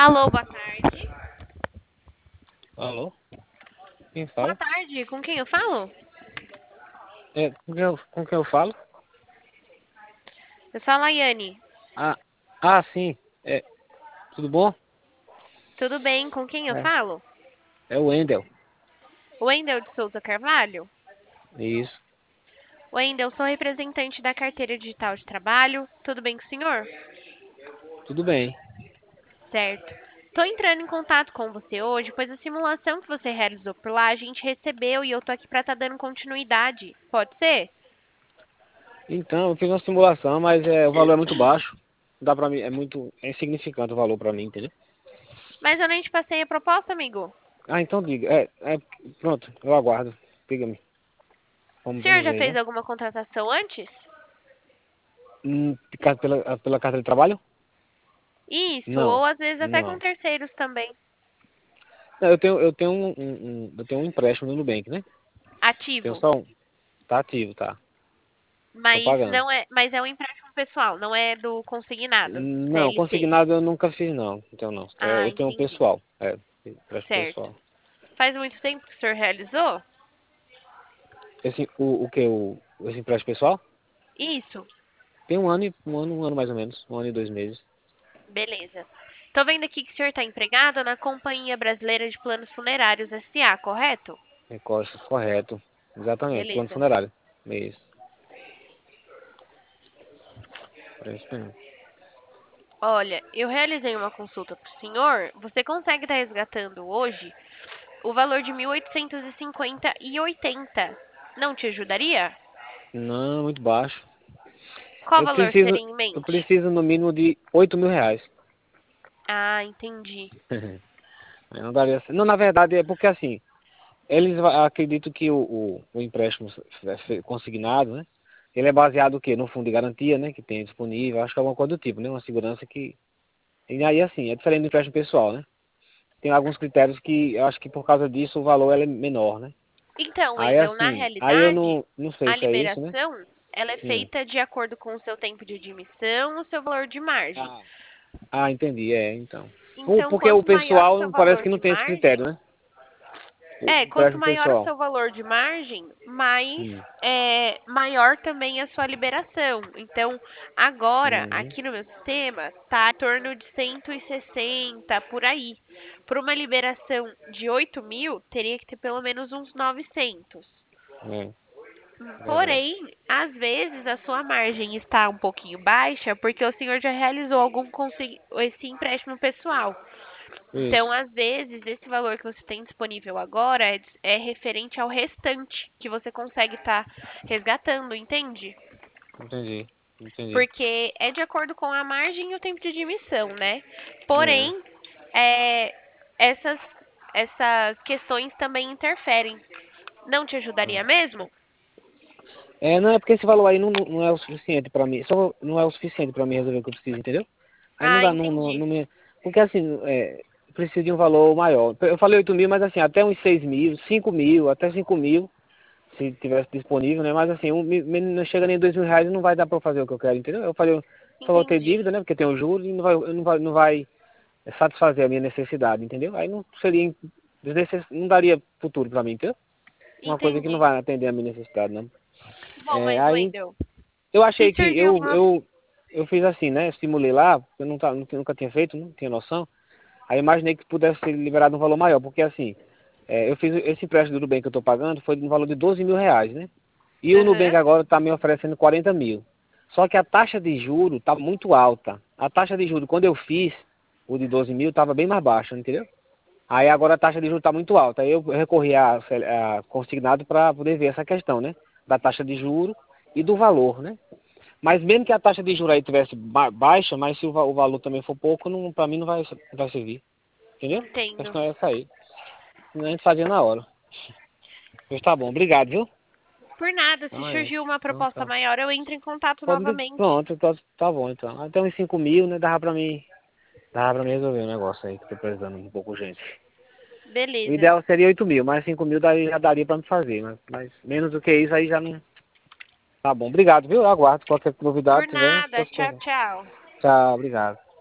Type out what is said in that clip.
Alô, boa tarde. Alô? Quem Boa fala? tarde, com quem eu falo? Com quem eu falo? Eu sou a Laiane. Ah, sim. Tudo bom? Tudo bem, com quem eu É, falo? é o Wendel. Wendel de Souza Carvalho? Isso. Wendel, sou representante da carteira digital de trabalho. Tudo bem com o senhor? Tudo bem. Certo. Estou entrando em contato com você hoje, pois a simulação que você realizou por lá a gente recebeu e eu tô aqui para estar dando continuidade. Pode ser? Então, eu fiz uma simulação, mas o valor é muito baixo. Não dá pra mim, é insignificante o valor pra mim, entendeu? Mas eu nem te passei a proposta, amigo. Então diga. Pronto, eu aguardo. Diga-me. O Vamos, senhor vamos já ver, fez né? alguma contratação antes? Pela carta de trabalho? Isso, Não. ou às vezes até com Não. terceiros também. Não, eu tenho um empréstimo no Nubank, né? Tenho Ativo. só um. Tá ativo, tá. Tô Mas pagando. não é, mas é um empréstimo pessoal, não é do consignado, Não, CLC. consignado eu nunca fiz não. Então não. Ah, Eu tenho um entendi. pessoal. Empréstimo Certo. pessoal. Faz muito tempo que o senhor realizou? O que? Esse empréstimo pessoal? Isso. Tem um ano mais ou menos. 1 ano e 2 meses. Beleza. Tô vendo aqui que o senhor está empregado na Companhia Brasileira de Planos Funerários S.A., correto? Recosta, correto. Exatamente. Plano Beleza. funerário. É isso. É isso mesmo. Olha, eu realizei uma consulta para o senhor. Você consegue estar resgatando hoje o valor de 1.850,80. Não te ajudaria? Não, muito baixo. Qual Eu valor preciso, seria em eu mente? preciso no mínimo de R$ 8.000. Ah, entendi. Não daria. Não, na verdade é porque assim, eles acreditam que o empréstimo consignado, né? Ele é baseado o quê? No fundo de garantia, né? Que tem disponível. Acho que é alguma coisa do tipo, né? Uma segurança que. E aí, assim, é diferente do empréstimo pessoal, né? Tem alguns critérios que eu acho que por causa disso o valor ele é menor, né? Então, Aí, Wendel, na assim, aí eu realidade, não sei a se é isso, né? liberação ela é Hum. feita de acordo com o seu tempo de admissão, o seu valor de margem. Ah, entendi, então. Então, Porque o quanto maior o seu pessoal parece valor que não de tem esse critério, margem, né? O quanto empréstimo maior o pessoal. seu valor de margem, mais Hum. maior também a sua liberação. Então, agora, Uhum. aqui no meu sistema, está em torno de 160 por aí. Por uma liberação de 8.000, teria que ter pelo menos uns 900. É, verdade. Porém, às vezes a sua margem está um pouquinho baixa porque o senhor já realizou esse empréstimo pessoal. Isso, Então, às vezes, esse valor que você tem disponível agora é referente ao restante que você consegue estar resgatando, entende? entendi, entendi. Porque é de acordo com a margem e o tempo de admissão, né? É. Porém, é, essas, essas questões também interferem. Não te ajudaria mesmo? Não é porque esse valor aí não é o suficiente pra mim. Só não é o suficiente pra mim resolver o que eu preciso, entendeu? Aí não Ah, dá, não, entendi. não me. Porque assim, preciso de um valor maior. Eu falei 8.000, mas assim, até uns 6.000, 5.000, até 5.000, se tivesse disponível, né? Mas assim, não chega nem R$ 2.000 e não vai dar pra eu fazer o que eu quero, entendeu? Eu falei, só vou ter Entendi. dívida, né? Porque tem o juros e não vai satisfazer a minha necessidade, entendeu? Aí não seria, não daria futuro pra mim, entendeu? Uma coisa que não Entendi. vai atender a minha necessidade, não. Bom, mas Aí Wendel, eu se achei que surgir uma. eu fiz assim, né? Simulei lá, eu nunca tinha feito, não tinha noção. Aí imaginei que pudesse ser liberado um valor maior, porque assim, eu fiz esse empréstimo do Nubank que eu estou pagando, foi no valor de R$ 12.000, né? E o Aham. Nubank agora está me oferecendo 40.000. Só que a taxa de juro está muito alta. A taxa de juro, quando eu fiz o de 12.000, estava bem mais baixa, entendeu? Aí agora a taxa de juros está muito alta. Aí eu recorri a consignado para poder ver essa questão, né? Da taxa de juro e do valor, né? Mas mesmo que a taxa de juros aí tivesse baixa, mas se o valor também for pouco, não, para mim não vai servir. Entendeu? A Entendo. questão é essa aí. Senão a gente fazia na hora. Pois tá bom, obrigado, viu? Por nada, se Não é esse. surgir uma Não, proposta tá. maior, eu entro em contato Pode, novamente. pronto, tá bom então. Até uns 5.000, né? Dava pra mim resolver o negócio aí, que eu tô precisando um pouco urgente. O Beleza. ideal seria 8.000, mas 5.000 já daria pra me fazer, mas menos do que isso aí já não. Tá bom, obrigado, viu? Eu aguardo qualquer novidade Por tiver. nada. Tchau, tchau. Tchau, obrigado.